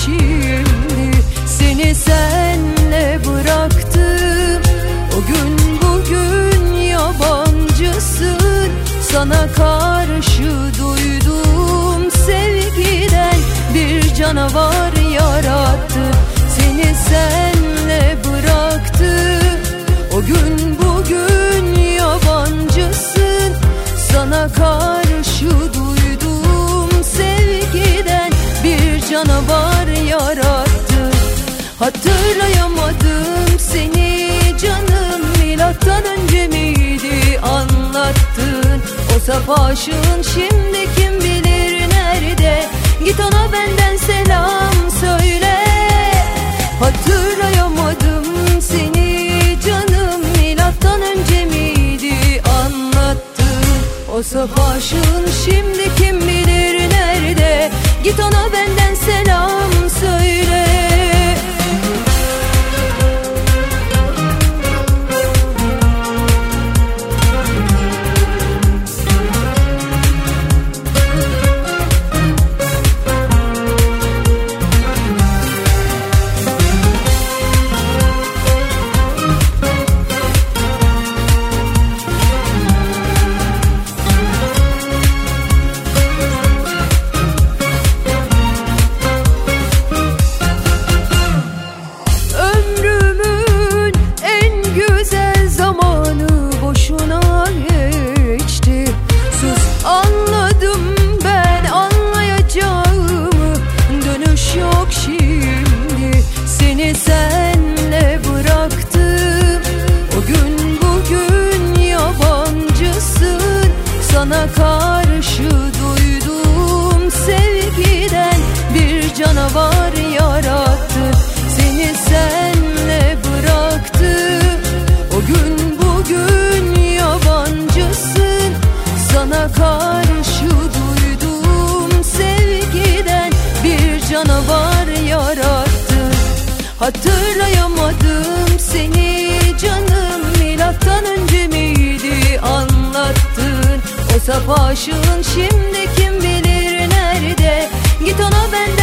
şimdi. Seni senle bıraktım, o gün bugün yabancısın. Sana karşı duyduğum sevgiden bir canavar yarattı. Seni senle bıraktım, o gün bugün yabancısın. Sana karşı duyduğum sevgiden bir canavar yarattı. Hatırlayamadım seni canım, milattan önce miydi anlattın. O saf aşığın şimdi kim bilir nerede, git ona benden selam söyle. Hatırlayamadım seni canım, milattan önce miydi anlattın. O saf aşığın şimdi kim bilir nerede, git ona benden selam söyle. Senle bıraktım, o gün bugün yabancısın. Sana karşı duyduğum sevgiden bir canavar yarattı. Seni senle bıraktım, o gün bugün yabancısın. Sana karşı duyduğum sevgiden bir canavar yarattı. Hatırlayamadım seni canım, milattan önce miydi anlattın. O saf aşığın şimdi kim bilir nerede, git ona benden